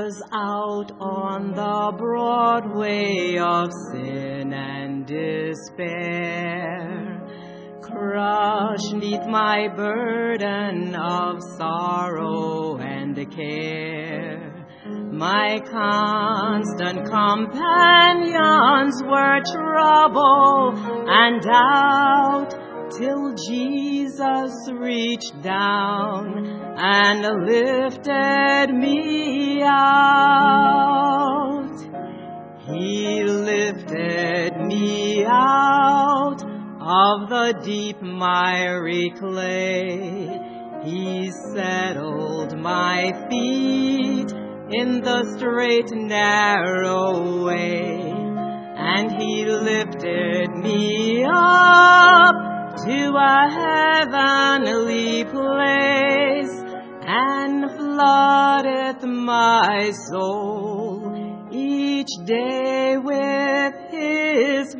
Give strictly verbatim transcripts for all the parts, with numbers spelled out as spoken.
was out on the broad way of sin and despair, crushed neath my burden of sorrow and care. My constant companions were trouble and doubt, till Jesus reached down and lifted me out. He lifted me out of the deep miry clay. He settled my feet in the straight narrow way, and he lifted me up to a heavenly place, and floodeth my soul each day with his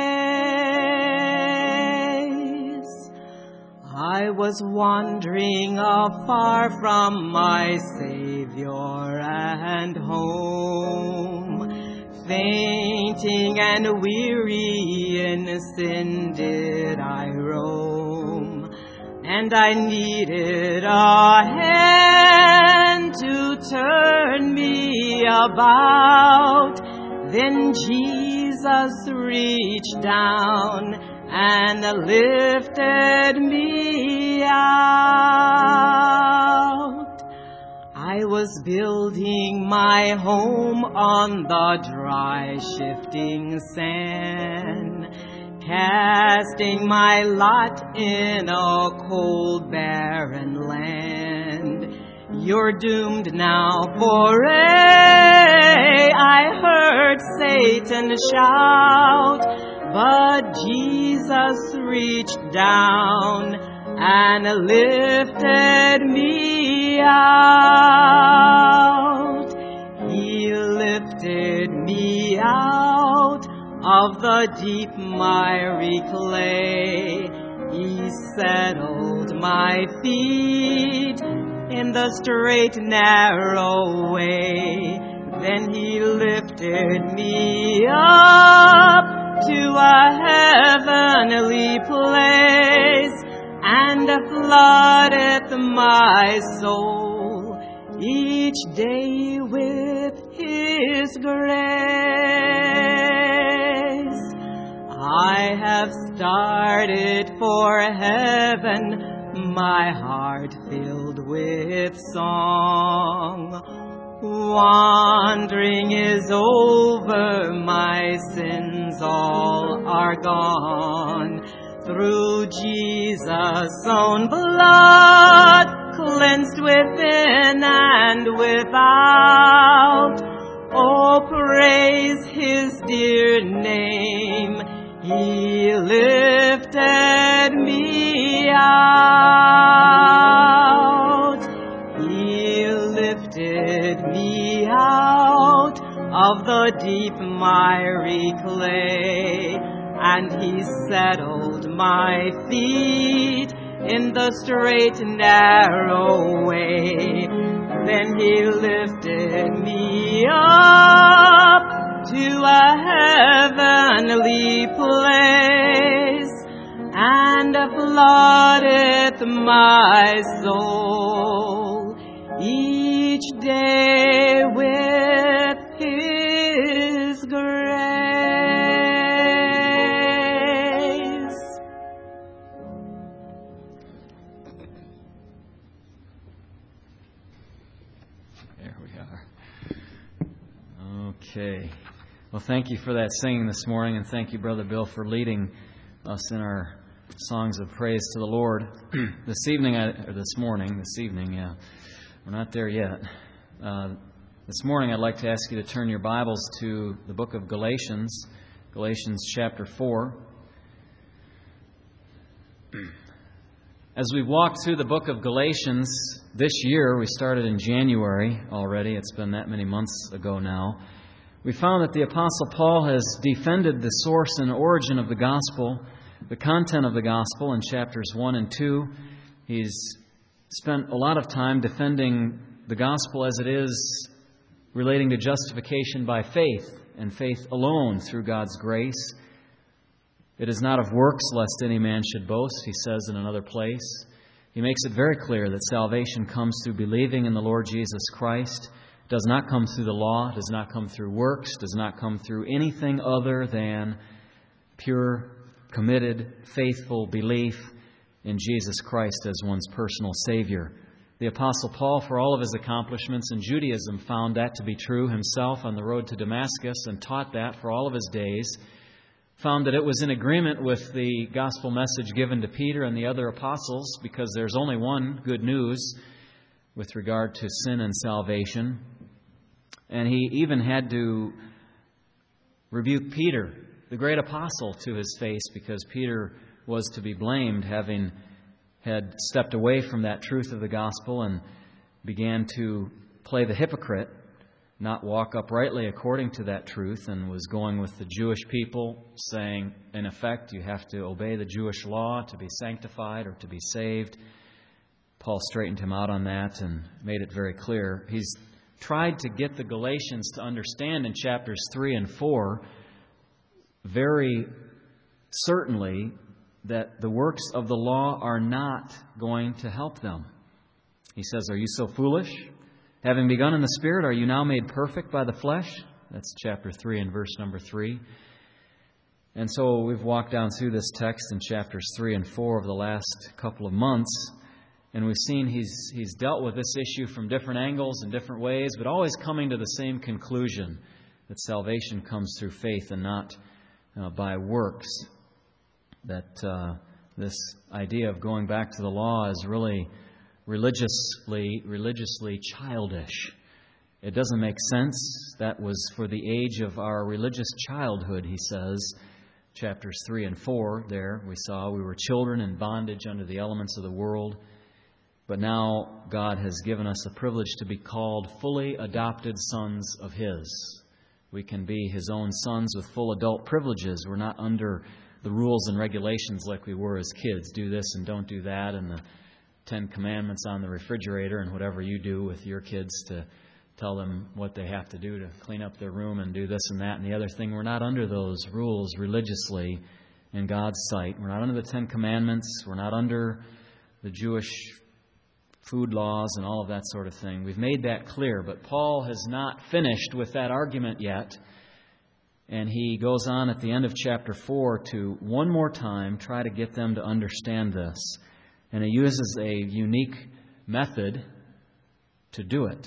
grace. I was wandering afar from my Savior and home, fainting and weary in sin did I roam, and I needed a hand to turn me about. Then Jesus reached down and lifted me out. I was building my home on the dry, shifting sand, casting my lot in a cold, barren land. You're doomed now forever, I heard Satan shout, but Jesus reached down and lifted me out. He lifted me out of the deep miry clay. He settled my feet in the straight narrow way. Then he lifted me up to a heavenly place, and floodeth my soul each day with his grace. I have started for heaven, my heart filled with song. Wandering is over, my sins all are gone. Through Jesus' own blood, cleansed within and without. Oh, praise his dear name. He lifted me out. He lifted me out of the deep miry clay, and he settled my feet in the straight narrow way. Then he lifted me up to a heavenly place, and floodeth my soul each day with his grace. There we are. Okay. Well, thank you for that singing this morning, and thank you, Brother Bill, for leading us in our songs of praise to the Lord. This evening, or this morning, this evening, yeah, we're not there yet. Uh, this morning, I'd like to ask you to turn your Bibles to the book of Galatians, Galatians chapter four. As we walk through the book of Galatians this year, we started in January already. It's been that many months ago now. We found that the Apostle Paul has defended the source and origin of the gospel, the content of the gospel in chapters one and two. He's spent a lot of time defending the gospel as it is relating to justification by faith and faith alone through God's grace. It is not of works, lest any man should boast, he says in another place. He makes it very clear that salvation comes through believing in the Lord Jesus Christ. It does not come through the law, does not come through works, does not come through anything other than pure, committed, faithful belief in Jesus Christ as one's personal Savior. The Apostle Paul, for all of his accomplishments in Judaism, found that to be true himself on the road to Damascus and taught that for all of his days. Found that it was in agreement with the gospel message given to Peter and the other apostles, because there's only one good news with regard to sin and salvation. And he even had to rebuke Peter, the great apostle, to his face, because Peter was to be blamed, having had stepped away from that truth of the gospel and began to play the hypocrite, not walk uprightly according to that truth, and was going with the Jewish people, saying, in effect, you have to obey the Jewish law to be sanctified or to be saved. Paul straightened him out on that and made it very clear. He's tried to get the Galatians to understand in chapters three and four very certainly that the works of the law are not going to help them. He says, are you so foolish? Having begun in the Spirit, are you now made perfect by the flesh? That's chapter three and verse number three. And so we've walked down through this text in chapters three and four over the last couple of months, and we've seen he's he's dealt with this issue from different angles and different ways, but always coming to the same conclusion, that salvation comes through faith and not uh, by works. That uh, this idea of going back to the law is really religiously religiously childish. It doesn't make sense. That was for the age of our religious childhood, he says. Chapters three and four there, we saw we were children in bondage under the elements of the world. But now God has given us the privilege to be called fully adopted sons of His. We can be His own sons with full adult privileges. We're not under the rules and regulations like we were as kids. Do this and don't do that, and the Ten Commandments on the refrigerator, and whatever you do with your kids to tell them what they have to do to clean up their room and do this and that and the other thing. We're not under those rules religiously in God's sight. We're not under the Ten Commandments. We're not under the Jewish food laws and all of that sort of thing. We've made that clear, but Paul has not finished with that argument yet. And he goes on at the end of chapter four to one more time try to get them to understand this. And he uses a unique method to do it.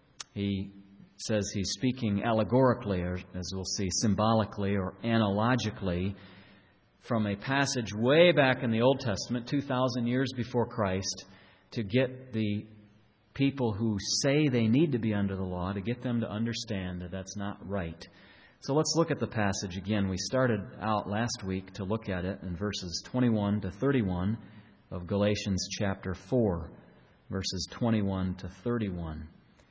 He says he's speaking allegorically, or as we'll see, symbolically or analogically, from a passage way back in the Old Testament, two thousand years before Christ, to get the people who say they need to be under the law, to get them to understand that that's not right. So let's look at the passage again. We started out last week to look at it in verses twenty-one to thirty-one of Galatians chapter four, verses twenty-one to thirty-one.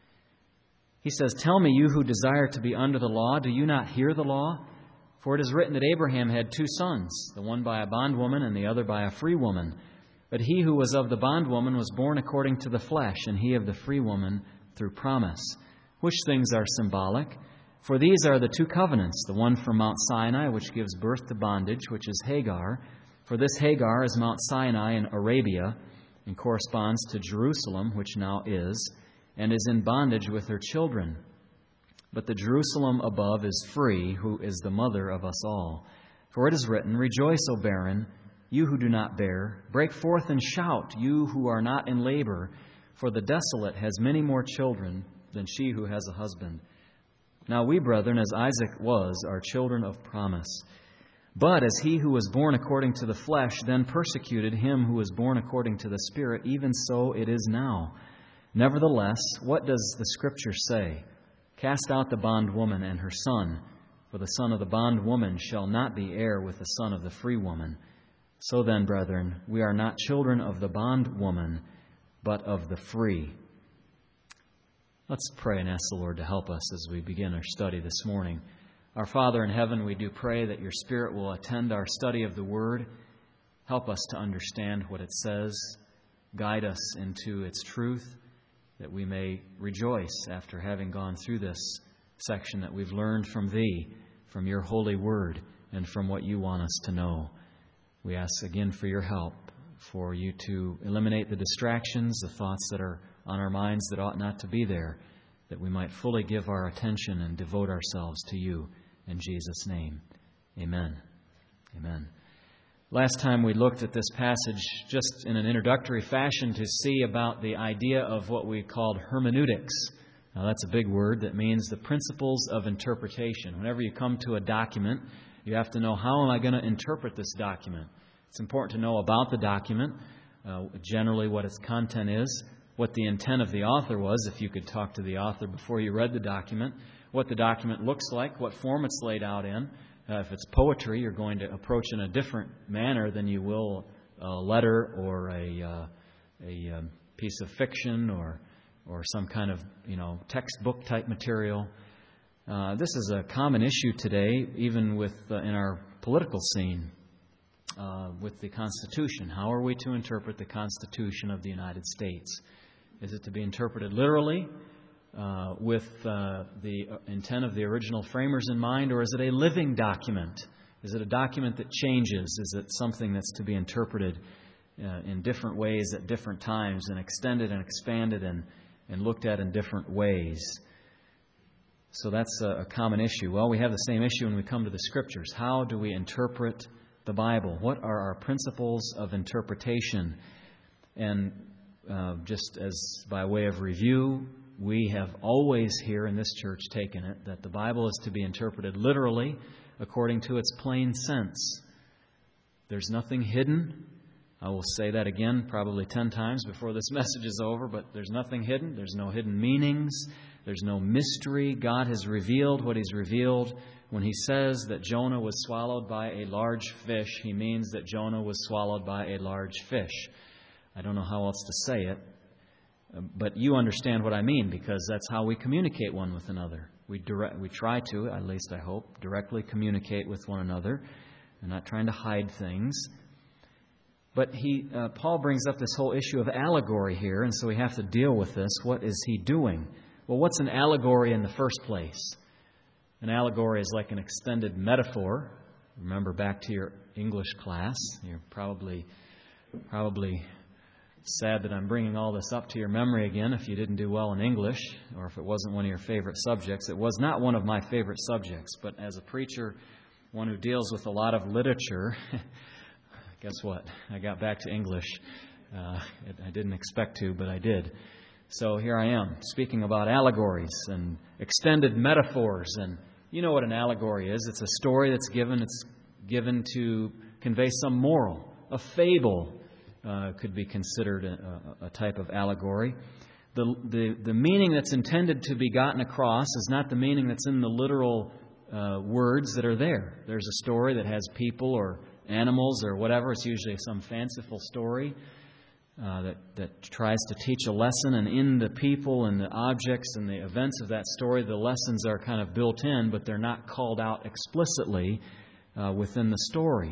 He says, "Tell me, you who desire to be under the law, do you not hear the law? For it is written that Abraham had two sons, the one by a bondwoman and the other by a free woman. But he who was of the bondwoman was born according to the flesh, and he of the free woman through promise. Which things are symbolic? For these are the two covenants, the one from Mount Sinai, which gives birth to bondage, which is Hagar. For this Hagar is Mount Sinai in Arabia, and corresponds to Jerusalem, which now is, and is in bondage with her children. But the Jerusalem above is free, who is the mother of us all. For it is written, Rejoice, O barren, you who do not bear. Break forth and shout, you who are not in labor. For the desolate has many more children than she who has a husband. Now we, brethren, as Isaac was, are children of promise. But as he who was born according to the flesh then persecuted him who was born according to the Spirit, even so it is now. Nevertheless, what does the Scripture say? Cast out the bondwoman and her son, for the son of the bondwoman shall not be heir with the son of the free woman. So then, brethren, we are not children of the bondwoman, but of the free." Let's pray and ask the Lord to help us as we begin our study this morning. Our Father in heaven, we do pray that your Spirit will attend our study of the Word. Help us to understand what it says. Guide us into its truth. that we may rejoice after having gone through this section that we've learned from Thee, from Your holy word, and from what You want us to know. We ask again for Your help, for You to eliminate the distractions, the thoughts that are on our minds that ought not to be there, that we might fully give our attention and devote ourselves to You. In Jesus' name, amen. Amen. Last time we looked at this passage just in an introductory fashion to see about the idea of what we called hermeneutics. Now that's a big word that means the principles of interpretation. Whenever you come to a document, you have to know, how am I going to interpret this document? It's important to know about the document, uh, generally what its content is, what the intent of the author was, if you could talk to the author before you read the document, what the document looks like, what form it's laid out in. Uh, if it's poetry, you're going to approach in a different manner than you will a letter or a, uh, a um, piece of fiction or or some kind of, you know, textbook type material. Uh, this is a common issue today, even with uh, in our political scene, uh, with the Constitution. How are we to interpret the Constitution of the United States? Is it to be interpreted literally, uh, with uh, the intent of the original framers in mind, or is it a living document? Is it a document that changes? Is it something that's to be interpreted uh, in different ways at different times and extended and expanded and, and looked at in different ways? So that's a, a common issue. Well, we have the same issue when we come to the Scriptures. How do we interpret the Bible? What are our principles of interpretation? And uh, just as by way of review, we have always here in this church taken it that the Bible is to be interpreted literally according to its plain sense. There's nothing hidden. I will say that again probably ten times before this message is over, but there's nothing hidden. There's no hidden meanings. There's no mystery. God has revealed what He's revealed. When He says that Jonah was swallowed by a large fish, He means that Jonah was swallowed by a large fish. I don't know how else to say it, but you understand what I mean, because that's how we communicate one with another. We direct, we try to, at least I hope, directly communicate with one another. We're not trying to hide things. But he, uh, Paul brings up this whole issue of allegory here, and so we have to deal with this. What is he doing? Well, what's an allegory in the first place? An allegory is like an extended metaphor. Remember back to your English class. You're probably probably sad that I'm bringing all this up to your memory again if you didn't do well in English, or if it wasn't one of your favorite subjects. It was not one of my favorite subjects, but as a preacher, one who deals with a lot of literature, guess what? I got back to English. Uh, I didn't expect to, but I did. So here I am, speaking about allegories and extended metaphors. And you know what an allegory is. It's a story that's given. It's given to convey some moral. A fable uh, could be considered a, a type of allegory. The, the, the meaning that's intended to be gotten across is not the meaning that's in the literal uh, words that are there. There's a story that has people or animals or whatever. It's usually some fanciful story uh, that, that tries to teach a lesson. And in the people and the objects and the events of that story, the lessons are kind of built in, but they're not called out explicitly uh, within the story.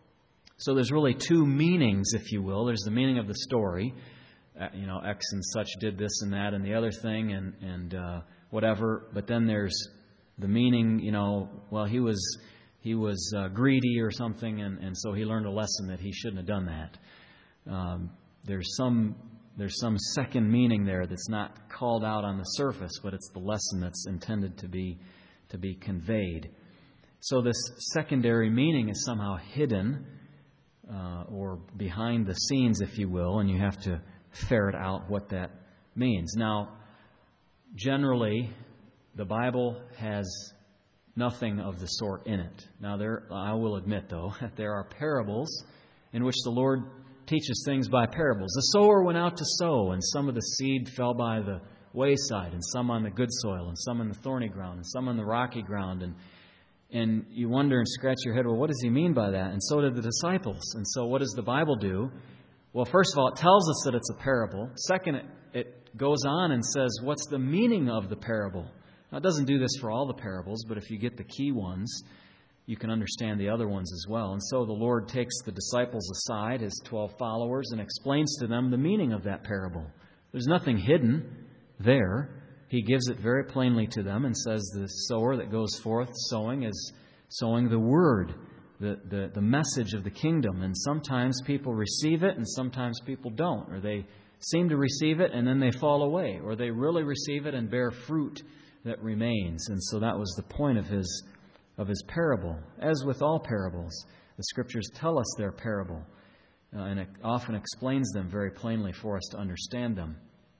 So there's really two meanings, if you will. There's the meaning of the story. Uh, you know, X and such did this and that and the other thing and, and uh, whatever. But then there's the meaning, you know, well, he was... He was uh, greedy or something, and, and so he learned a lesson that he shouldn't have done that. Um, there's some there's some second meaning there that's not called out on the surface, but it's the lesson that's intended to be to be conveyed. So this secondary meaning is somehow hidden uh, or behind the scenes, if you will, and you have to ferret out what that means. Now, generally, the Bible has nothing of the sort in it. Now, there, I will admit, though, that there are parables in which the Lord teaches things by parables. The sower went out to sow, and some of the seed fell by the wayside, and some on the good soil, and some on the thorny ground, and some on the rocky ground. And and you wonder and scratch your head, well, what does he mean by that? And so did the disciples. And so what does the Bible do? Well, first of all, it tells us that it's a parable. Second, it, it goes on and says, what's the meaning of the parable? Now, it doesn't do this for all the parables, but if you get the key ones, you can understand the other ones as well. And so the Lord takes the disciples aside, His twelve followers, and explains to them the meaning of that parable. There's nothing hidden. there, he gives it very plainly to them and says the sower that goes forth sowing is sowing the word, the, the, the message of the kingdom. And sometimes people receive it and sometimes people don't. Or they seem to receive it and then they fall away. Or they really receive it and bear fruit that remains. And so that was the point of his, of his parable. As with all parables, the Scriptures tell us they're parable. Uh, and it often explains them very plainly for us to understand them.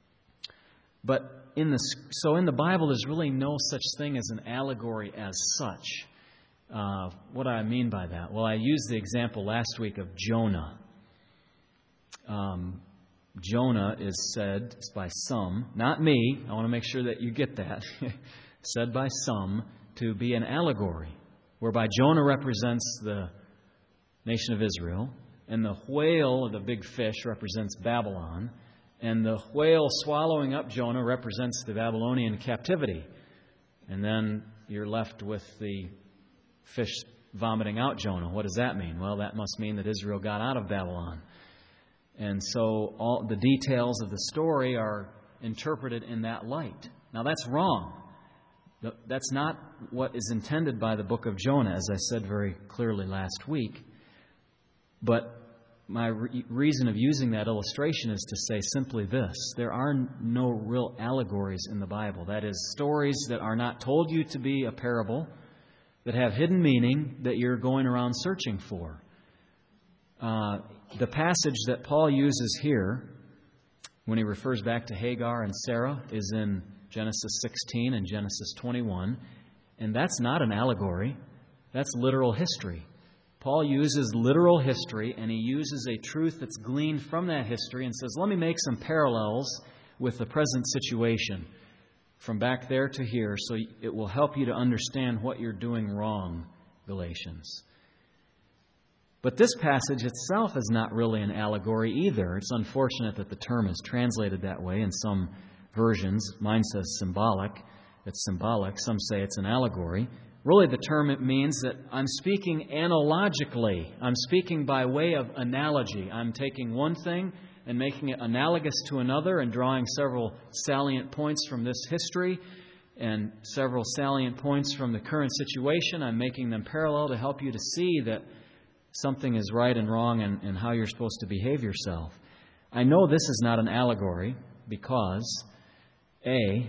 But in the so in the Bible, there's really no such thing as an allegory as such. Uh, what do I mean by that? Well, I used the example last week of Jonah. Um, Jonah is said by some, not me, I want to make sure that you get that, said by some to be an allegory, whereby Jonah represents the nation of Israel, and the whale, or the big fish, represents Babylon, and the whale swallowing up Jonah represents the Babylonian captivity. And then you're left with the fish vomiting out Jonah. What does that mean? Well, that must mean that Israel got out of Babylon. And so all the details of the story are interpreted in that light. Now, that's wrong. That's not what is intended by the book of Jonah, as I said very clearly last week. But my re- reason of using that illustration is to say simply this. There are no real allegories in the Bible. That is, stories that are not told you to be a parable, that have hidden meaning that you're going around searching for. Uh, the passage that Paul uses here, when he refers back to Hagar and Sarah, is in Genesis sixteen and Genesis twenty-one. And that's not an allegory. That's literal history. Paul uses literal history, and he uses a truth that's gleaned from that history and says, let me make some parallels with the present situation from back there to here, so it will help you to understand what you're doing wrong, Galatians. But this passage itself is not really an allegory either. It's unfortunate that the term is translated that way in some versions. Mine says symbolic. It's symbolic. Some say it's an allegory. Really, the term it means that I'm speaking analogically. I'm speaking by way of analogy. I'm taking one thing and making it analogous to another and drawing several salient points from this history and several salient points from the current situation. I'm making them parallel to help you to see that something is right and wrong and, and how you're supposed to behave yourself. I know this is not an allegory because, A,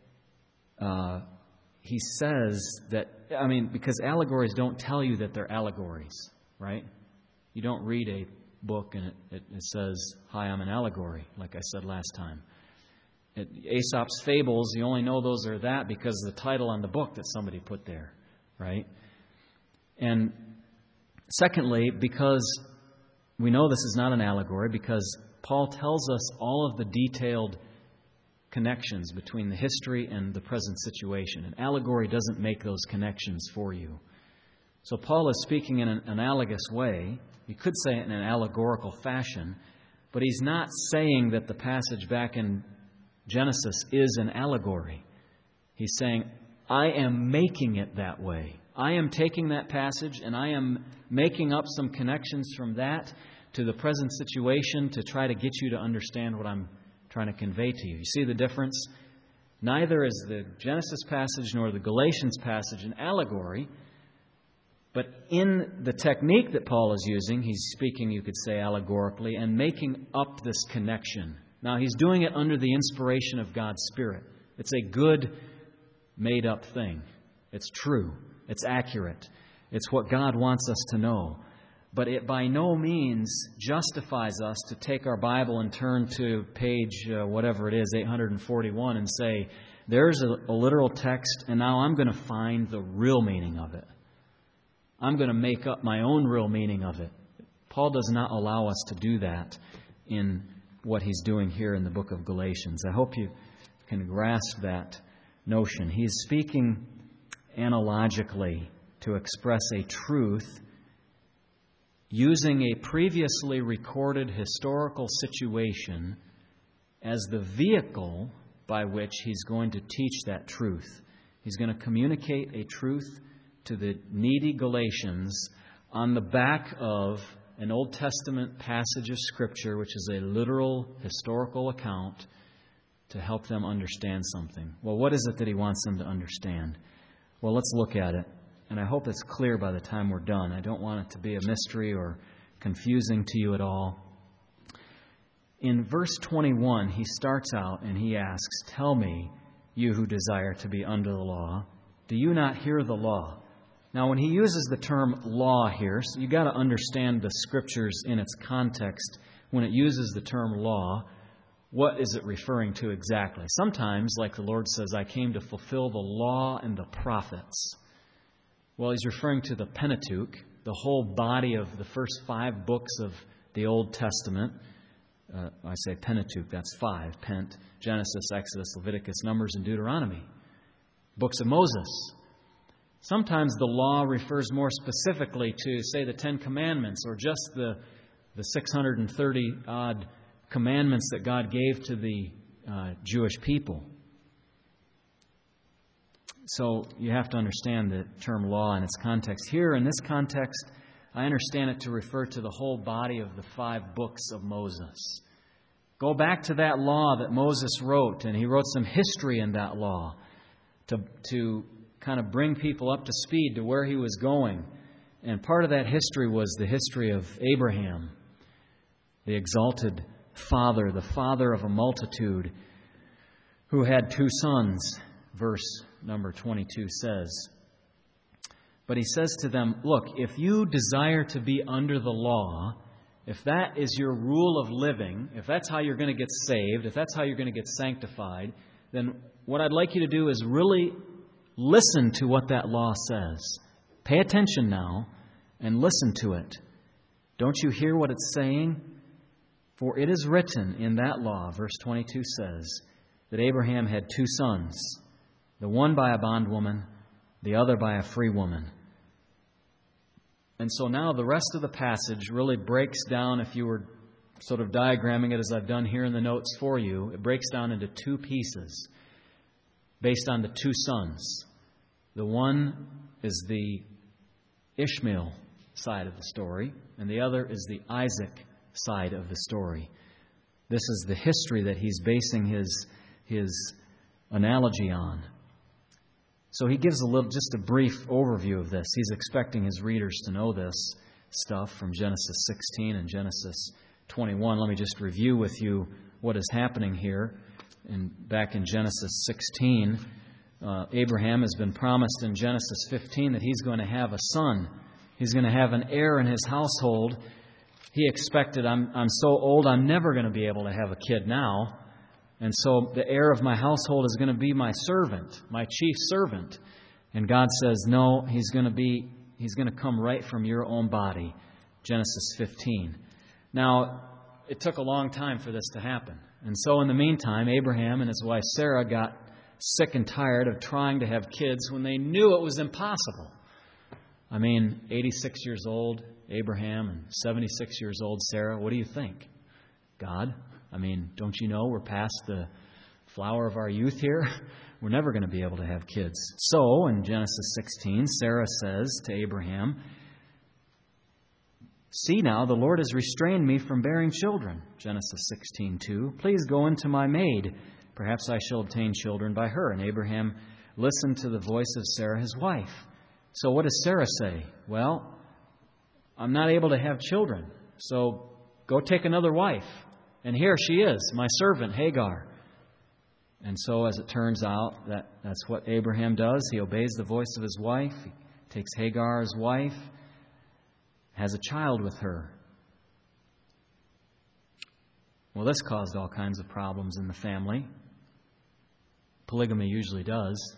uh, he says that, I mean, because allegories don't tell you that they're allegories, right? You don't read a book and it, it, it says, hi, I'm an allegory, like I said last time. It, Aesop's Fables, you only know those are that because of the title on the book that somebody put there, right? And secondly, because we know this is not an allegory, because Paul tells us all of the detailed connections between the history and the present situation. An allegory doesn't make those connections for you. So Paul is speaking in an analogous way. You could say it in an allegorical fashion, but he's not saying that the passage back in Genesis is an allegory. He's saying, I am making it that way. I am taking that passage and I am making up some connections from that to the present situation to try to get you to understand what I'm trying to convey to you. You see the difference? Neither is the Genesis passage nor the Galatians passage an allegory, but in the technique that Paul is using, he's speaking, you could say, allegorically and making up this connection. Now, he's doing it under the inspiration of God's Spirit. It's a good, made-up thing. It's true. It's accurate. It's what God wants us to know. But it by no means justifies us to take our Bible and turn to page, uh, whatever it is, eight hundred forty-one, and say, there's a, a literal text, and now I'm going to find the real meaning of it. I'm going to make up my own real meaning of it. Paul does not allow us to do that in what he's doing here in the book of Galatians. I hope you can grasp that notion. He's speaking analogically to express a truth using a previously recorded historical situation as the vehicle by which he's going to teach that truth. He's going to communicate a truth to the needy Galatians on the back of an Old Testament passage of Scripture, which is a literal historical account to help them understand something. Well, what is it that He wants them to understand? Well, let's look at it. And I hope it's clear by the time we're done. I don't want it to be a mystery or confusing to you at all. In verse twenty-one, he starts out and he asks, "Tell me, you who desire to be under the law, do you not hear the law?" Now, when he uses the term law here, so you've got to understand the Scriptures in its context. When it uses the term law, what is it referring to exactly? Sometimes, like the Lord says, I came to fulfill the law and the prophets. Well, He's referring to the Pentateuch, the whole body of the first five books of the Old Testament. Uh, I say Pentateuch, that's five. Pent, Genesis, Exodus, Leviticus, Numbers, and Deuteronomy. Books of Moses. Sometimes the law refers more specifically to, say, the Ten Commandments or just the, the six hundred thirty-odd commandments that God gave to the uh, Jewish people. So you have to understand the term law in its context. Here, in this context, I understand it to refer to the whole body of the five books of Moses. Go back to that law that Moses wrote, and he wrote some history in that law to, to kind of bring people up to speed to where he was going. And part of that history was the history of Abraham, the exalted father, the father of a multitude, who had two sons, verse number twenty-two says. But he says to them, look, if you desire to be under the law, if that is your rule of living, if that's how you're going to get saved, if that's how you're going to get sanctified, then what I'd like you to do is really listen to what that law says. Pay attention now and listen to it. Don't you hear what it's saying? For it is written in that law, verse twenty-two says, that Abraham had two sons, the one by a bondwoman, the other by a free woman. And so now the rest of the passage really breaks down, if you were sort of diagramming it as I've done here in the notes for you, it breaks down into two pieces based on the two sons. The one is the Ishmael side of the story, and the other is the Isaac side of the story. This is the history that he's basing his, his analogy on. So he gives a little, just a brief overview of this. He's expecting his readers to know this stuff from Genesis sixteen and Genesis twenty-one. Let me just review with you what is happening here. And back in Genesis sixteen, uh, Abraham has been promised in Genesis fifteen that he's going to have a son. He's going to have an heir in his household. He expected, I'm, I'm so old, I'm never going to be able to have a kid now. And so the heir of my household is going to be my servant, my chief servant. And God says, no, he's going to be, he's going to come right from your own body. Genesis fifteen. Now, it took a long time for this to happen. And so in the meantime, Abraham and his wife Sarah got sick and tired of trying to have kids when they knew it was impossible. I mean, eighty-six years old, Abraham, and seventy-six years old, Sarah. What do you think? God? I mean, don't you know we're past the flower of our youth here? We're never going to be able to have kids. So, in Genesis sixteen, Sarah says to Abraham, see now, the Lord has restrained me from bearing children. Genesis sixteen two. Please go into my maid. Perhaps I shall obtain children by her. And Abraham listened to the voice of Sarah, his wife. So what does Sarah say? Well, I'm not able to have children, so go take another wife. And here she is, my servant Hagar. And so as it turns out, that, that's what Abraham does. He obeys the voice of his wife. He takes Hagar as wife, has a child with her. Well, this caused all kinds of problems in the family. Polygamy usually does.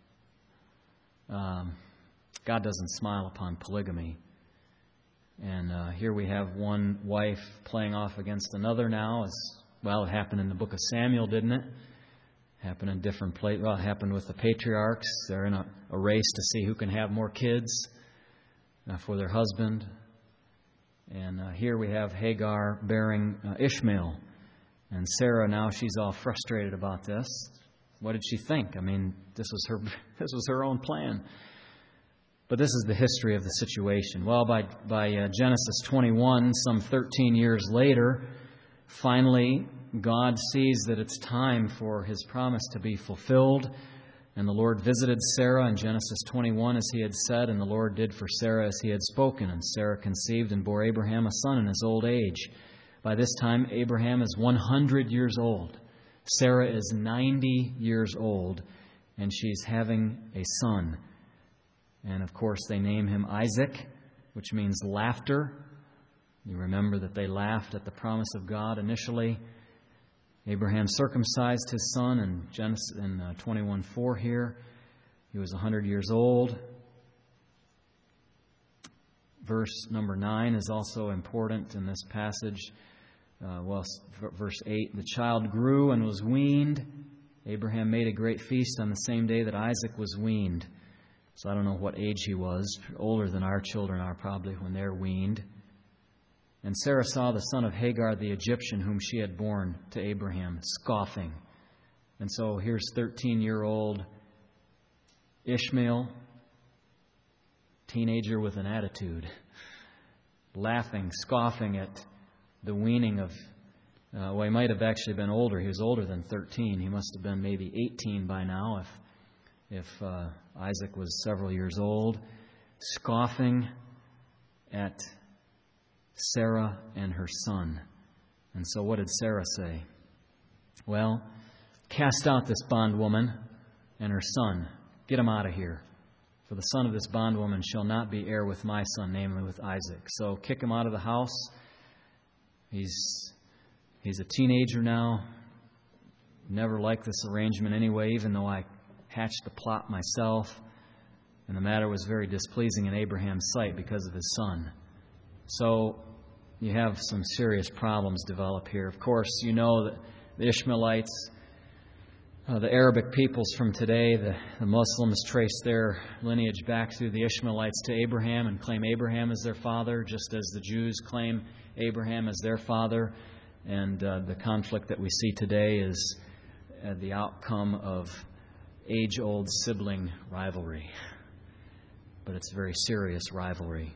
Um, God doesn't smile upon polygamy. And uh, here we have one wife playing off against another now. As well, it happened in the book of Samuel, didn't it? It happened in different places. Well, it happened with the patriarchs. They're in a, a race to see who can have more kids uh, for their husband. And uh, here we have Hagar bearing uh, Ishmael. And Sarah now, she's all frustrated about this. What did she think? I mean, this was her this was her own plan. But this is the history of the situation. Well, by by uh, Genesis twenty-one, some thirteen years later, finally God sees that it's time for His promise to be fulfilled. And the Lord visited Sarah in Genesis twenty-one as He had said, and the Lord did for Sarah as He had spoken. And Sarah conceived and bore Abraham a son in his old age. By this time, Abraham is one hundred years old. Sarah is ninety years old, and she's having a son. And of course, they name him Isaac, which means laughter. You remember that they laughed at the promise of God initially. Abraham circumcised his son in Genesis in uh, twenty-one four here. He was one hundred years old. Verse number nine is also important in this passage. Uh, well, verse eight, the child grew and was weaned. Abraham made a great feast on the same day that Isaac was weaned. So I don't know what age he was. Older than our children are probably when they're weaned. And Sarah saw the son of Hagar the Egyptian, whom she had borne to Abraham, scoffing. And so here's thirteen-year-old Ishmael, teenager with an attitude, laughing, scoffing at the weaning of, uh, well, he might have actually been older. He was older than thirteen. He must have been maybe eighteen by now if, if uh, Isaac was several years old, scoffing at Sarah and her son. And so what did Sarah say? Well, cast out this bondwoman and her son. Get them out of here. For the son of this bondwoman shall not be heir with my son, namely with Isaac. So kick him out of the house. He's he's a teenager now. Never liked this arrangement anyway, even though I hatched the plot myself. And the matter was very displeasing in Abraham's sight because of his son. So you have some serious problems develop here. Of course, you know that the Ishmaelites, uh, the Arabic peoples from today, the, the Muslims trace their lineage back through the Ishmaelites to Abraham and claim Abraham as their father, just as the Jews claim Abraham as their father. And uh, the conflict that we see today is uh, the outcome of age-old sibling rivalry. But it's a very serious rivalry.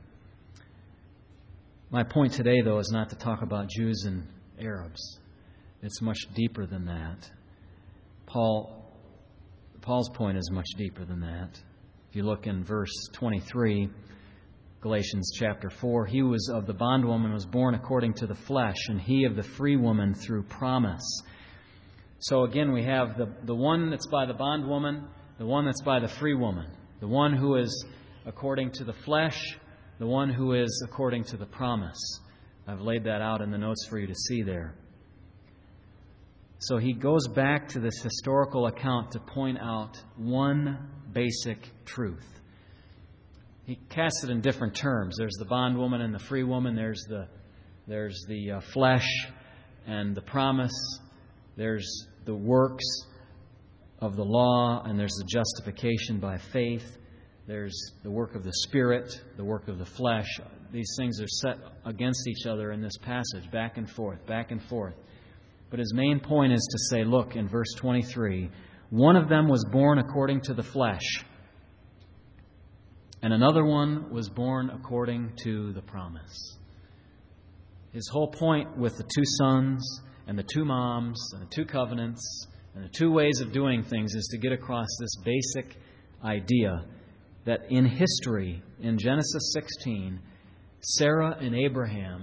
My point today, though, is not to talk about Jews and Arabs. It's much deeper than that. Paul, Paul's point is much deeper than that. If you look in verse twenty-three, Galatians chapter four, he who was of the bondwoman was born according to the flesh, and he of the free woman through promise. So again, we have the, the one that's by the bondwoman, the one that's by the free woman, the one who is according to the flesh, the one who is according to the promise. I've laid that out in the notes for you to see there. So he goes back to this historical account to point out one basic truth. He casts it in different terms. There's the bondwoman and the free woman. There's the, there's the uh, flesh and the promise. There's the works of the law, and there's the justification by faith. There's the work of the Spirit, the work of the flesh. These things are set against each other in this passage, back and forth, back and forth. But his main point is to say, look, in verse twenty-three, one of them was born according to the flesh, and another one was born according to the promise. His whole point with the two sons and the two moms and the two covenants and the two ways of doing things is to get across this basic idea that in history, in Genesis sixteen, Sarah and Abraham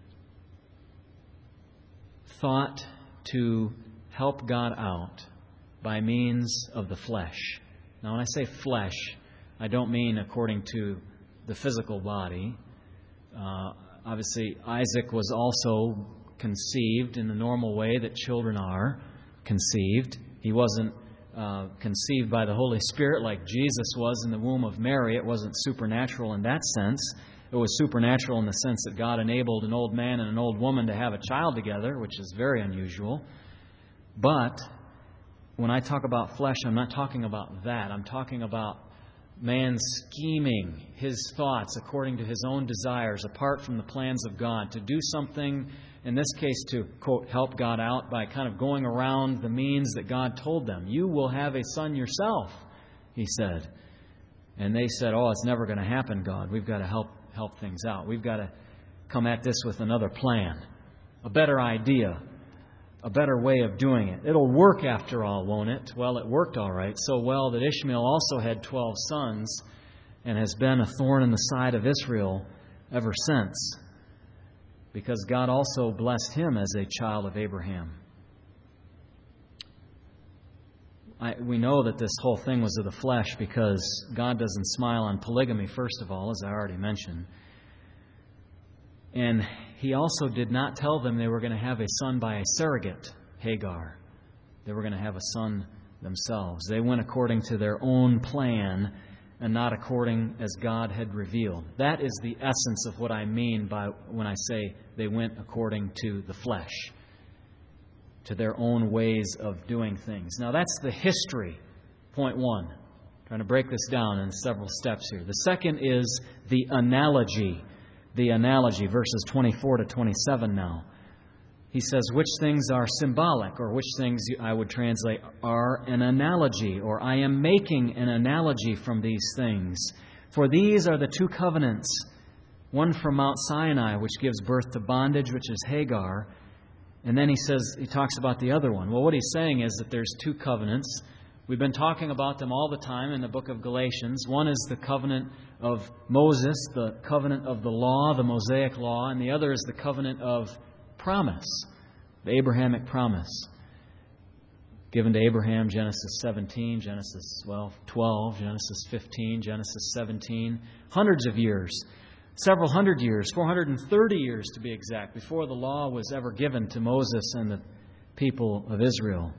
thought to help God out by means of the flesh. Now, when I say flesh, I don't mean according to the physical body. Uh, obviously, Isaac was also conceived in the normal way that children are conceived. He wasn't uh, conceived by the Holy Spirit like Jesus was in the womb of Mary. It wasn't supernatural in that sense. It was supernatural in the sense that God enabled an old man and an old woman to have a child together, which is very unusual. But when I talk about flesh, I'm not talking about that. I'm talking about man scheming his thoughts according to his own desires, apart from the plans of God, to do something, in this case, to, quote, help God out by kind of going around the means that God told them. You will have a son yourself, he said. And they said, oh, it's never going to happen, God. We've got to help help things out. We've got to come at this with another plan, a better idea. a better way of doing it. It'll work after all, won't it? Well, it worked all right, so well that Ishmael also had twelve sons and has been a thorn in the side of Israel ever since, because God also blessed him as a child of Abraham. I, we know that this whole thing was of the flesh because God doesn't smile on polygamy, first of all, as I already mentioned. And He also did not tell them they were going to have a son by a surrogate, Hagar. They were going to have a son themselves. They went according to their own plan and not according as God had revealed. That is the essence of what I mean by when I say they went according to the flesh, to their own ways of doing things. Now that's the history, point one. I'm trying to break this down in several steps here. The second is the analogy. The analogy, verses twenty-four to twenty-seven now. He says, which things are symbolic, or which things I would translate are an analogy, or I am making an analogy from these things. For these are the two covenants, one from Mount Sinai, which gives birth to bondage, which is Hagar. And then he says, he talks about the other one. Well, what he's saying is that there's two covenants. We've been talking about them all the time in the book of Galatians. One is the covenant of Moses, the covenant of the law, the Mosaic law, and the other is the covenant of promise, the Abrahamic promise, given to Abraham, Genesis seventeen, Genesis well, twelve, Genesis fifteen, Genesis seventeen, hundreds of years, several hundred years, four hundred thirty years to be exact, before the law was ever given to Moses and the people of Israel.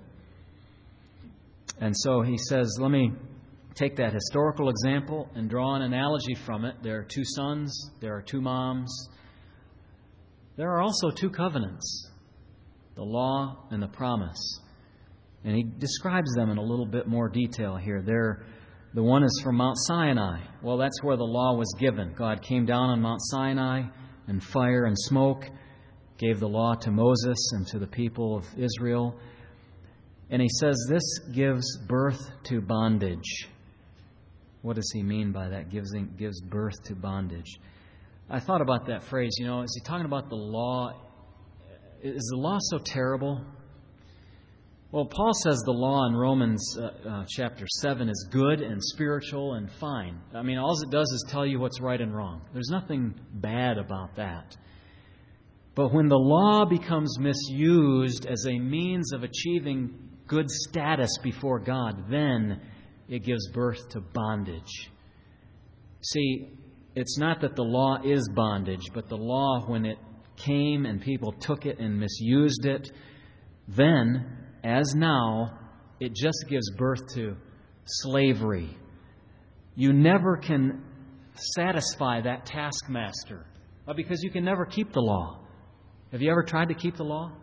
And so he says, let me take that historical example and draw an analogy from it. There are two sons, there are two moms. There are also two covenants, the law and the promise. And he describes them in a little bit more detail here. They're, the one is from Mount Sinai. Well, that's where the law was given. God came down on Mount Sinai in fire and smoke, gave the law to Moses and to the people of Israel. And he says this gives birth to bondage. What does he mean by that, gives, gives birth to bondage? I thought about that phrase, you know, is he talking about the law? Is the law so terrible? Well, Paul says the law in Romans uh, uh, chapter seven is good and spiritual and fine. I mean, all it does is tell you what's right and wrong. There's nothing bad about that. But when the law becomes misused as a means of achieving good status before God, then it gives birth to bondage. See, it's not that the law is bondage, but the law, when it came and people took it and misused it, then, as now, it just gives birth to slavery. You never can satisfy that taskmaster because you can never keep the law. Have you ever tried to keep the law?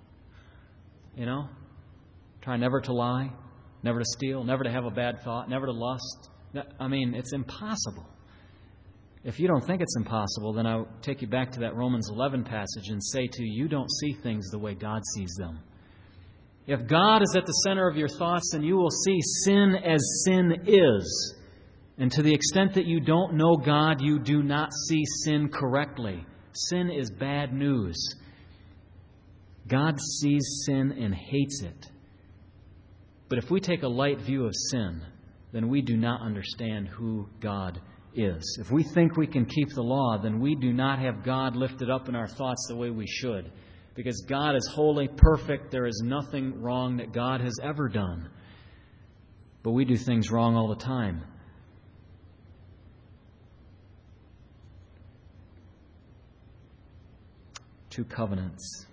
You know? Try never to lie, never to steal, never to have a bad thought, never to lust. I mean, it's impossible. If you don't think it's impossible, then I'll take you back to that Romans eleven passage and say to you, you don't see things the way God sees them. If God is at the center of your thoughts, then you will see sin as sin is. And to the extent that you don't know God, you do not see sin correctly. Sin is bad news. God sees sin and hates it. But if we take a light view of sin, then we do not understand who God is. If we think we can keep the law, then we do not have God lifted up in our thoughts the way we should. Because God is holy, perfect. There is nothing wrong that God has ever done. But we do things wrong all the time. Two covenants.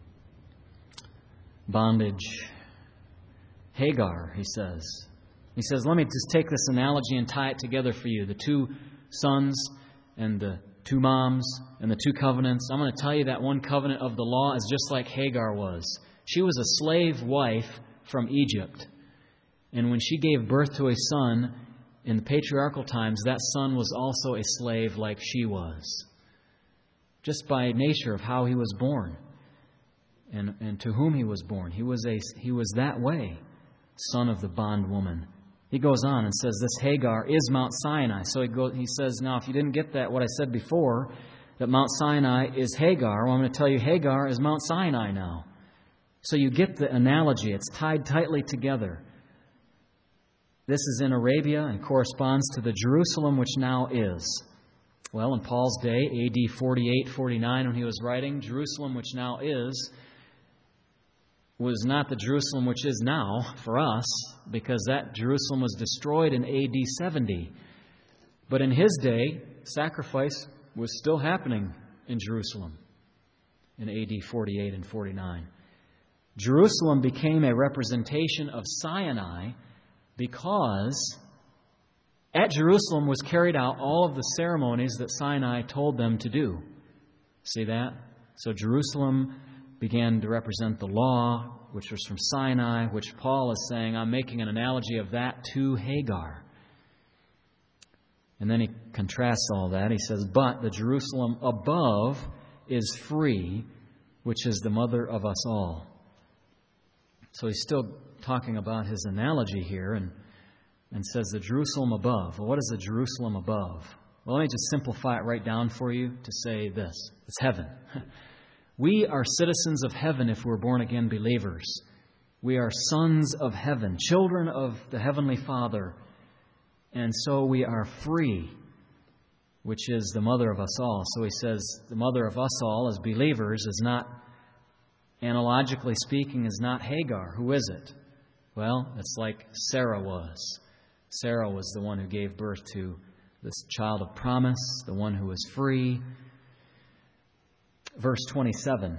Bondage. Hagar, he says. He says, let me just take this analogy and tie it together for you. The two sons and the two moms and the two covenants. I'm going to tell you that one covenant of the law is just like Hagar was. She was a slave wife from Egypt. And when she gave birth to a son in the patriarchal times, that son was also a slave like she was. Just by nature of how he was born and, and to whom he was born. He was, a, he was that way. Son of the bondwoman. He goes on and says this Hagar is Mount Sinai. So he goes, he says, now if you didn't get that, what I said before, that Mount Sinai is Hagar, well, I'm going to tell you Hagar is Mount Sinai now. So you get the analogy. It's tied tightly together. This is in Arabia and corresponds to the Jerusalem which now is. Well, in Paul's day, A D forty-eight, forty-nine, when he was writing, Jerusalem which now is was not the Jerusalem which is now for us, because that Jerusalem was destroyed in A D seventy. But in his day, sacrifice was still happening in Jerusalem in A D forty-eight and forty-nine. Jerusalem became a representation of Sinai because at Jerusalem was carried out all of the ceremonies that Sinai told them to do. See that? So Jerusalem began to represent the law, which was from Sinai, which Paul is saying, I'm making an analogy of that to Hagar. And then he contrasts all that. He says, but the Jerusalem above is free, which is the mother of us all. So he's still talking about his analogy here and, and says the Jerusalem above. Well, what is the Jerusalem above? Well, let me just simplify it right down for you to say this. It's heaven. We are citizens of heaven if we're born-again believers. We are sons of heaven, children of the Heavenly Father. And so we are free, which is the mother of us all. So he says the mother of us all as believers is not, analogically speaking, is not Hagar. Who is it? Well, it's like Sarah was. Sarah was the one who gave birth to this child of promise, the one who was free. Verse twenty-seven.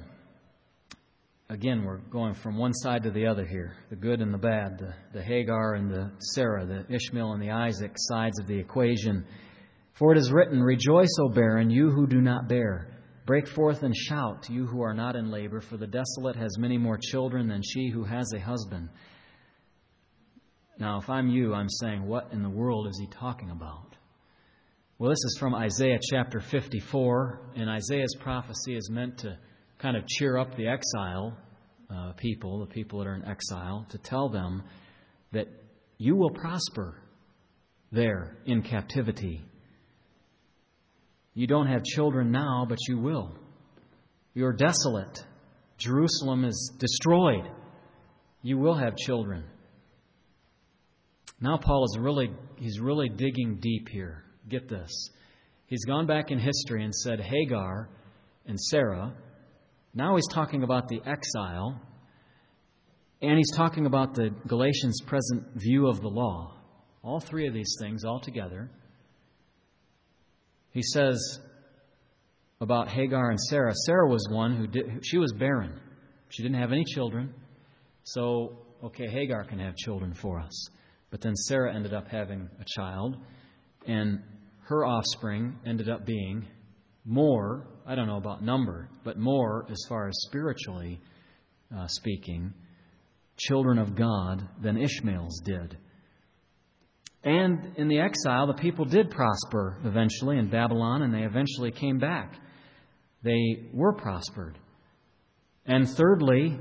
Again, we're going from one side to the other here. The good and the bad. The, the Hagar and the Sarah. The Ishmael and the Isaac sides of the equation. For it is written, rejoice, O barren, you who do not bear. Break forth and shout, you who are not in labor. For the desolate has many more children than she who has a husband. Now, if I'm you, I'm saying, what in the world is he talking about? Well, this is from Isaiah chapter fifty-four, and Isaiah's prophecy is meant to kind of cheer up the exile uh, people, the people that are in exile, to tell them that you will prosper there in captivity. You don't have children now, but you will. You're desolate. Jerusalem is destroyed. You will have children. Now Paul is really, he's really digging deep here. Get this. He's gone back in history and said Hagar and Sarah. Now he's talking about the exile. And he's talking about the Galatians' present view of the law. All three of these things all together. He says about Hagar and Sarah. Sarah was one who did, she was barren. She didn't have any children. So, okay, Hagar can have children for us. But then Sarah ended up having a child. And her offspring ended up being more, I don't know about number, but more as far as spiritually uh, speaking, children of God than Ishmael's did. And in the exile, the people did prosper eventually in Babylon, and they eventually came back. They were prospered. And thirdly,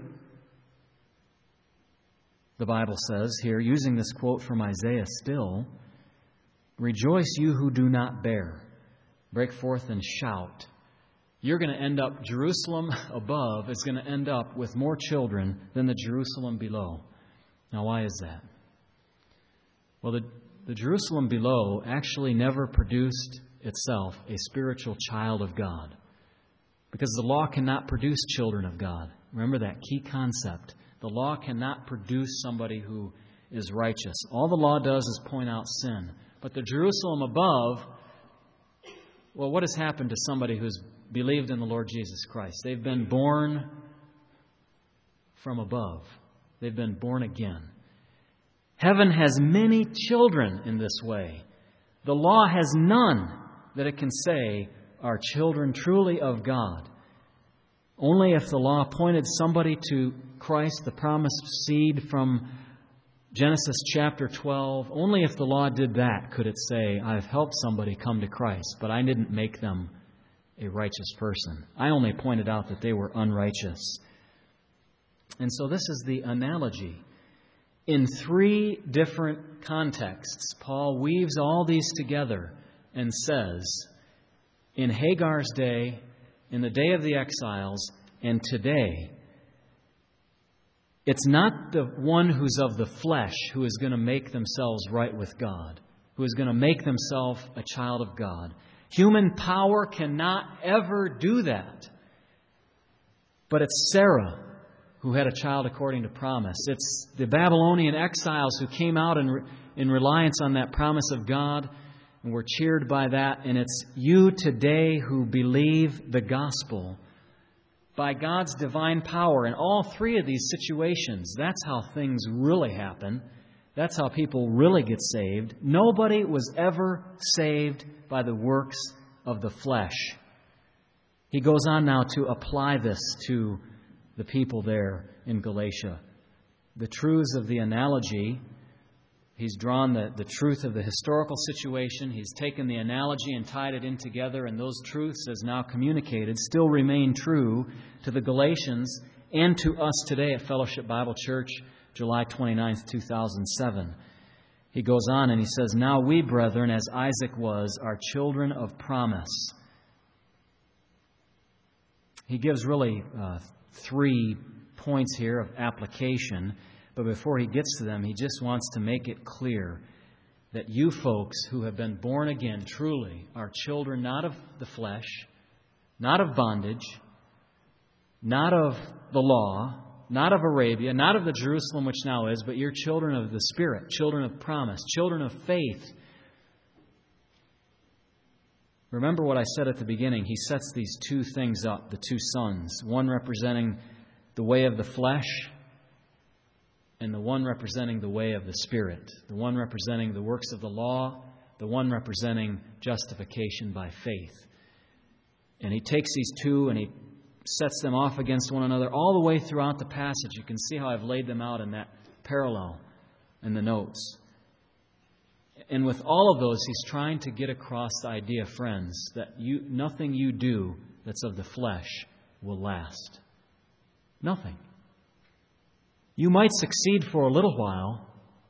the Bible says here, using this quote from Isaiah still, rejoice, you who do not bear. Break forth and shout. You're going to end up, Jerusalem above is going to end up with more children than the Jerusalem below. Now, why is that? Well, the, the Jerusalem below actually never produced itself a spiritual child of God. Because the law cannot produce children of God. Remember that key concept. The law cannot produce somebody who is righteous. All the law does is point out sin. But the Jerusalem above, well, what has happened to somebody who's believed in the Lord Jesus Christ? They've been born from above. They've been born again. Heaven has many children in this way. The law has none that it can say are children truly of God. Only if the law pointed somebody to Christ, the promised seed from Genesis chapter twelve, only if the law did that could it say, I've helped somebody come to Christ, but I didn't make them a righteous person. I only pointed out that they were unrighteous. And so this is the analogy. In three different contexts, Paul weaves all these together and says, in Hagar's day, in the day of the exiles, and today, It's not the one who's of the flesh who is going to make themselves right with God, who is going to make themselves a child of God. Human power cannot ever do that. But it's Sarah who had a child according to promise. It's the Babylonian exiles who came out in, in reliance on that promise of God and were cheered by that. And it's you today who believe the gospel by God's divine power. In all three of these situations, that's how things really happen. That's how people really get saved. Nobody was ever saved by the works of the flesh. He goes on now to apply this to the people there in Galatia. The truths of the analogy, he's drawn the, the truth of the historical situation. He's taken the analogy and tied it in together, and those truths, as now communicated, still remain true to the Galatians and to us today at Fellowship Bible Church, July twenty-ninth, two thousand seven. He goes on and he says, "Now we, brethren, as Isaac was, are children of promise." He gives really uh, three points here of application, but before he gets to them, he just wants to make it clear that you folks who have been born again truly are children not of the flesh, not of bondage, not of the law, not of Arabia, not of the Jerusalem which now is, but you're children of the Spirit, children of promise, children of faith. Remember what I said at the beginning. He sets these two things up, the two sons, one representing the way of the flesh and the one representing the way of the Spirit, the one representing the works of the law, the one representing justification by faith. And he takes these two and he sets them off against one another all the way throughout the passage. You can see how I've laid them out in that parallel in the notes. And with all of those, he's trying to get across the idea, friends, that you, nothing you do that's of the flesh will last. Nothing. You might succeed for a little while,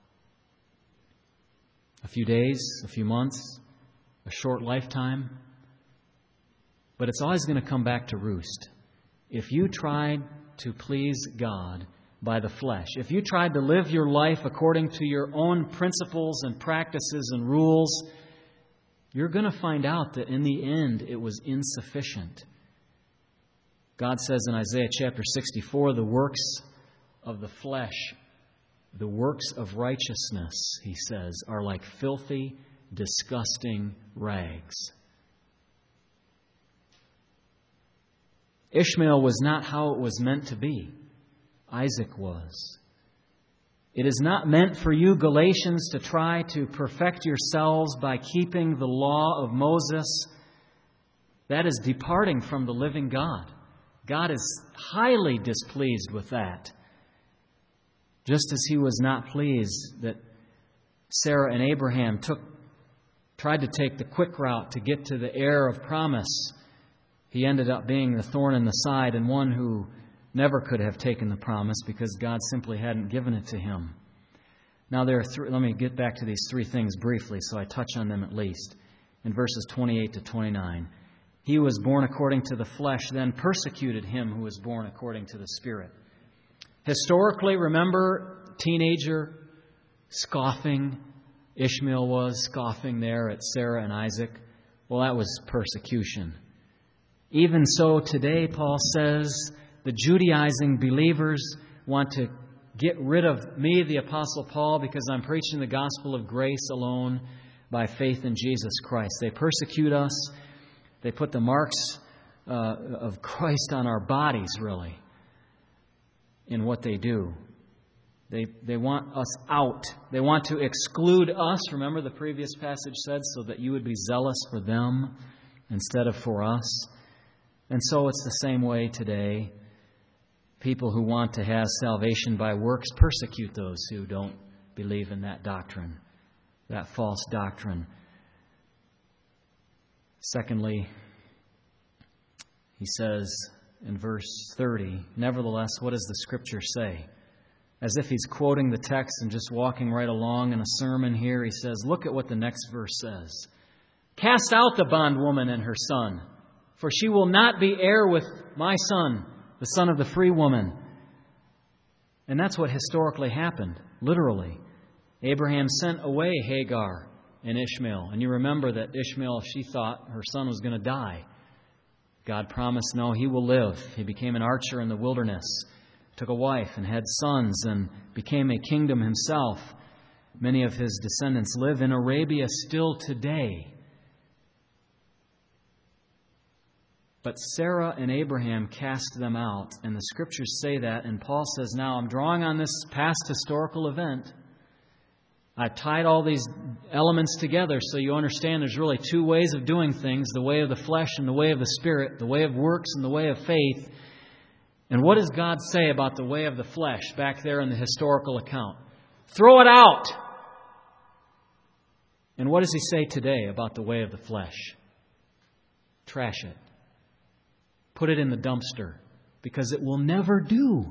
a few days, a few months, a short lifetime, but it's always going to come back to roost. If you tried to please God by the flesh, if you tried to live your life according to your own principles and practices and rules, you're going to find out that in the end it was insufficient. God says in Isaiah chapter sixty-four, the works of the flesh, the works of righteousness, he says, are like filthy, disgusting rags. Ishmael was not how it was meant to be. Isaac was. It is not meant for you, Galatians, to try to perfect yourselves by keeping the law of Moses. That is departing from the living God. God is highly displeased with that. Just as he was not pleased that Sarah and Abraham took, tried to take the quick route to get to the heir of promise, he ended up being the thorn in the side and one who never could have taken the promise because God simply hadn't given it to him. Now, there are three, let me get back to these three things briefly so I touch on them at least. In verses twenty-eight to twenty-nine, he who was born according to the flesh then persecuted him who was born according to the Spirit. Historically, remember, teenager scoffing, Ishmael was scoffing there at Sarah and Isaac. Well, that was persecution. Even so, today, Paul says, the Judaizing believers want to get rid of me, the Apostle Paul, because I'm preaching the gospel of grace alone by faith in Jesus Christ. They persecute us. They put the marks uh, of Christ on our bodies, really, in what they do. They, they want us out. They want to exclude us, remember the previous passage said, so that you would be zealous for them instead of for us. And so it's the same way today. People who want to have salvation by works persecute those who don't believe in that doctrine, that false doctrine. Secondly, he says in verse thirty, nevertheless, what does the Scripture say? As if he's quoting the text and just walking right along in a sermon here, he says, look at what the next verse says. Cast out the bondwoman and her son, for she will not be heir with my son, the son of the free woman. And that's what historically happened, literally. Abraham sent away Hagar and Ishmael. And you remember that Ishmael, she thought her son was going to die. God promised, no, he will live. He became an archer in the wilderness, took a wife and had sons and became a kingdom himself. Many of his descendants live in Arabia still today. But Sarah and Abraham cast them out, and the Scriptures say that, and Paul says, now I'm drawing on this past historical event. I've tied all these elements together so you understand there's really two ways of doing things, the way of the flesh and the way of the Spirit, the way of works and the way of faith. And what does God say about the way of the flesh back there in the historical account? Throw it out! And what does He say today about the way of the flesh? Trash it. Put it in the dumpster, because it will never do.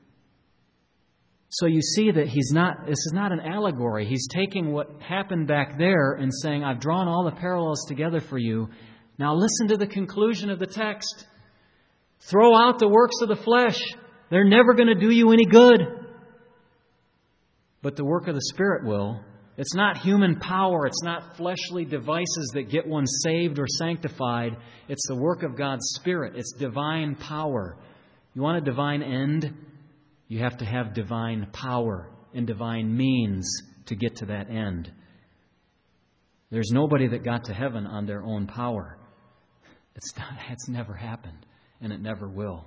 So you see that he's not, this is not an allegory. He's taking what happened back there and saying, I've drawn all the parallels together for you. Now listen to the conclusion of the text. Throw out the works of the flesh. They're never going to do you any good. But the work of the Spirit will. It's not human power. It's not fleshly devices that get one saved or sanctified. It's the work of God's Spirit. It's divine power. You want a divine end? You have to have divine power and divine means to get to that end. There's nobody that got to heaven on their own power. It's not, it's never happened, and it never will.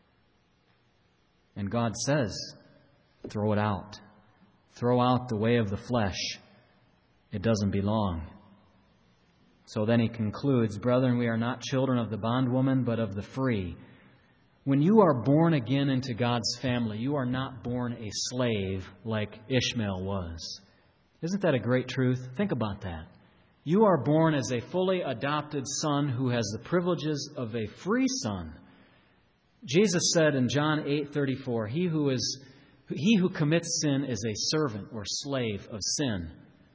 And God says, throw it out. Throw out the way of the flesh. It doesn't belong. So then he concludes, brethren, we are not children of the bondwoman, but of the free. When you are born again into God's family, you are not born a slave like Ishmael was. Isn't that a great truth? Think about that. You are born as a fully adopted son who has the privileges of a free son. Jesus said in John eight thirty-four, he who is He who commits sin is a servant or slave of sin.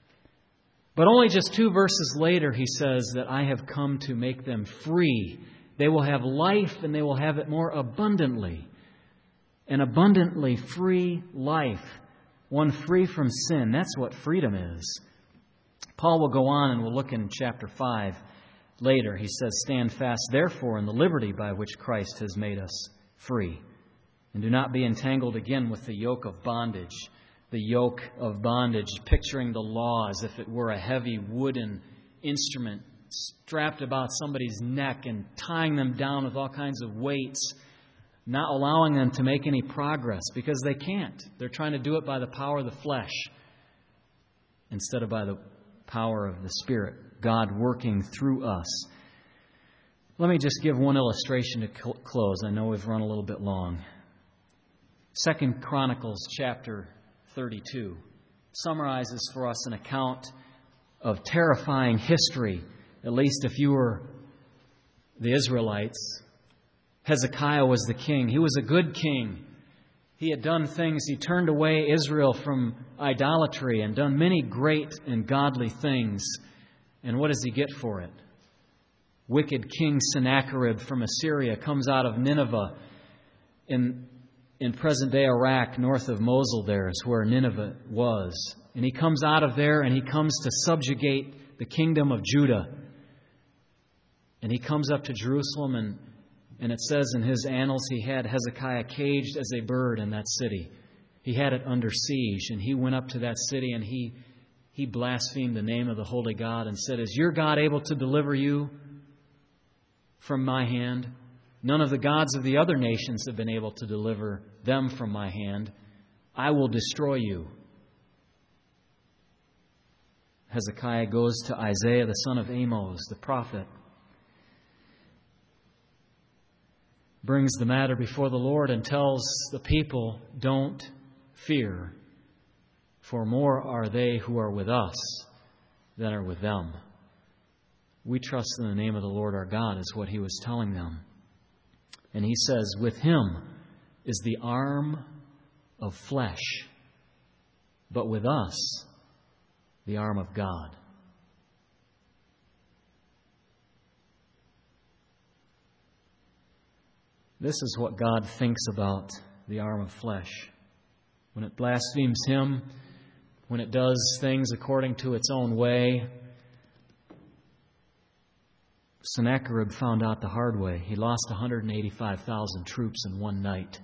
But only just two verses later, he says that I have come to make them free. They will have life and they will have it more abundantly. An abundantly free life. One free from sin. That's what freedom is. Paul will go on and we'll look in chapter five later. He says, stand fast therefore in the liberty by which Christ has made us free. And do not be entangled again with the yoke of bondage. The yoke of bondage, picturing the law as if it were a heavy wooden instrument strapped about somebody's neck and tying them down with all kinds of weights, not allowing them to make any progress because they can't. They're trying to do it by the power of the flesh instead of by the power of the Spirit, God working through us. Let me just give one illustration to close. I know we've run a little bit long. Second Chronicles chapter thirty-two summarizes for us an account of terrifying history, at least if you were the Israelites. Hezekiah was the king. He was a good king. He had done things. He turned away Israel from idolatry and done many great and godly things. And what does he get for it? Wicked King Sennacherib from Assyria comes out of Nineveh in In present-day Iraq, north of Mosul there is where Nineveh was. And he comes out of there and he comes to subjugate the kingdom of Judah. And he comes up to Jerusalem and, and it says in his annals he had Hezekiah caged as a bird in that city. He had it under siege and he went up to that city and he, he blasphemed the name of the holy God and said, is your God able to deliver you from my hand? None of the gods of the other nations have been able to deliver them from my hand. I will destroy you. Hezekiah goes to Isaiah, the son of Amos, the prophet. Brings the matter before the Lord and tells the people, don't fear, for more are they who are with us than are with them. We trust in the name of the Lord our God, is what he was telling them. And he says, with him is the arm of flesh, but with us, the arm of God. This is what God thinks about the arm of flesh. when it blasphemes Him, when it does things according to its own way. Sennacherib found out the hard way. He lost one hundred eighty-five thousand troops in one night.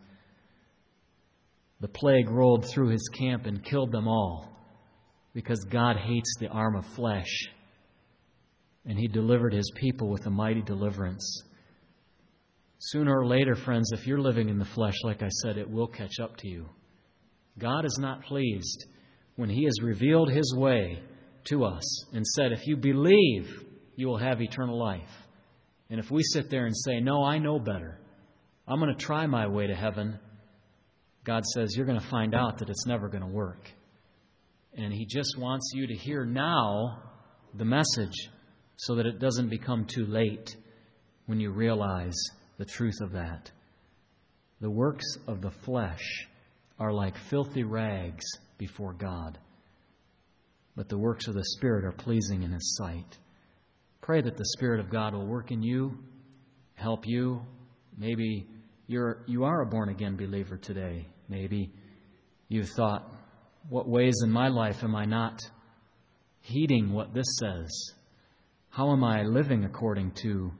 The plague rolled through his camp and killed them all because God hates the arm of flesh. And He delivered His people with a mighty deliverance. Sooner or later, friends, if you're living in the flesh, like I said, it will catch up to you. God is not pleased when He has revealed His way to us and said, if you believe, you will have eternal life. And if we sit there and say, no, I know better, I'm going to try my way to heaven, God says, you're going to find out that it's never going to work. And He just wants you to hear now the message so that it doesn't become too late when you realize the truth of that. The works of the flesh are like filthy rags before God, but the works of the Spirit are pleasing in His sight. Pray that the Spirit of God will work in you, help you. Maybe you're, you are a born-again believer today. Maybe you've thought, what ways in my life am I not heeding what this says? How am I living according to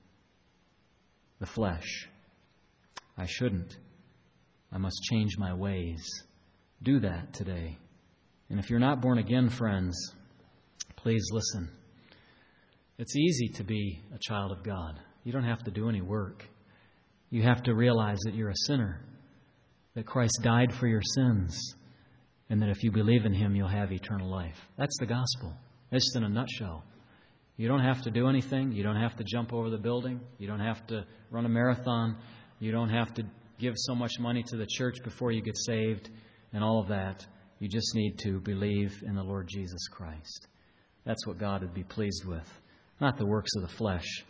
the flesh? I shouldn't. I must change my ways. Do that today. And if you're not born again, friends, please listen. It's easy to be a child of God. You don't have to do any work. You have to realize that you're a sinner, that Christ died for your sins, and that if you believe in Him, you'll have eternal life. That's the gospel. It's in a nutshell. You don't have to do anything. You don't have to jump over the building. You don't have to run a marathon. You don't have to give so much money to the church before you get saved and all of that. You just need to believe in the Lord Jesus Christ. That's what God would be pleased with. Not the works of the flesh.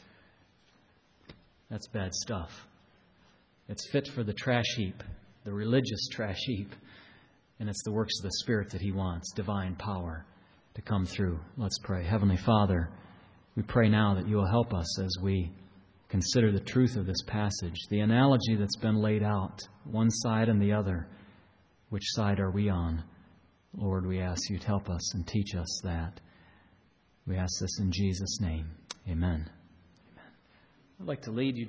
That's bad stuff. It's fit for the trash heap, the religious trash heap. And it's the works of the Spirit that He wants, divine power, to come through. Let's pray. Heavenly Father, we pray now that You will help us as we consider the truth of this passage, the analogy that's been laid out, one side and the other. Which side are we on? Lord, we ask You to help us and teach us that. We ask this in Jesus' name. Amen. Amen. I'd like to lead you